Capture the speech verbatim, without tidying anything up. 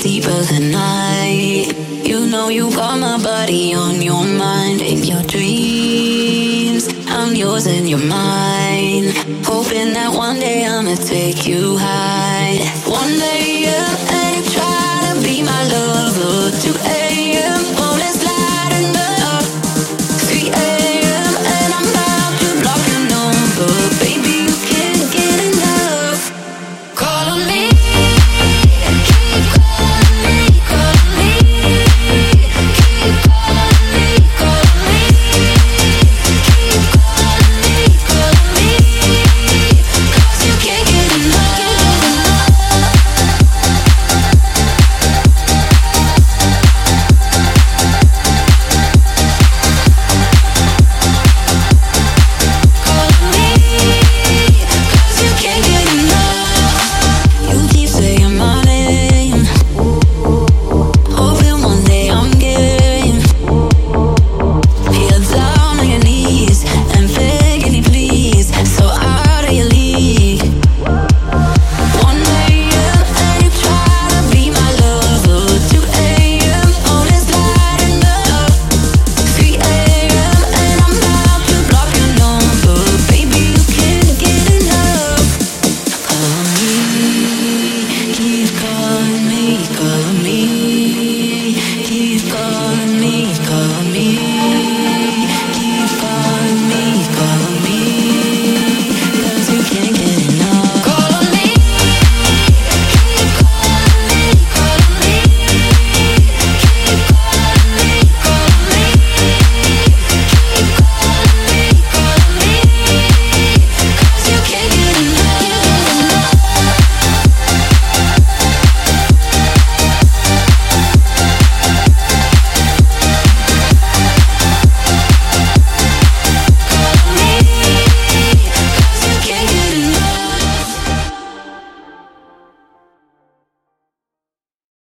deeper than night. You know you got my body on your mind. In your dreams, I'm yours and you're mine. Hoping that one day I'ma take you high. One day, yeah.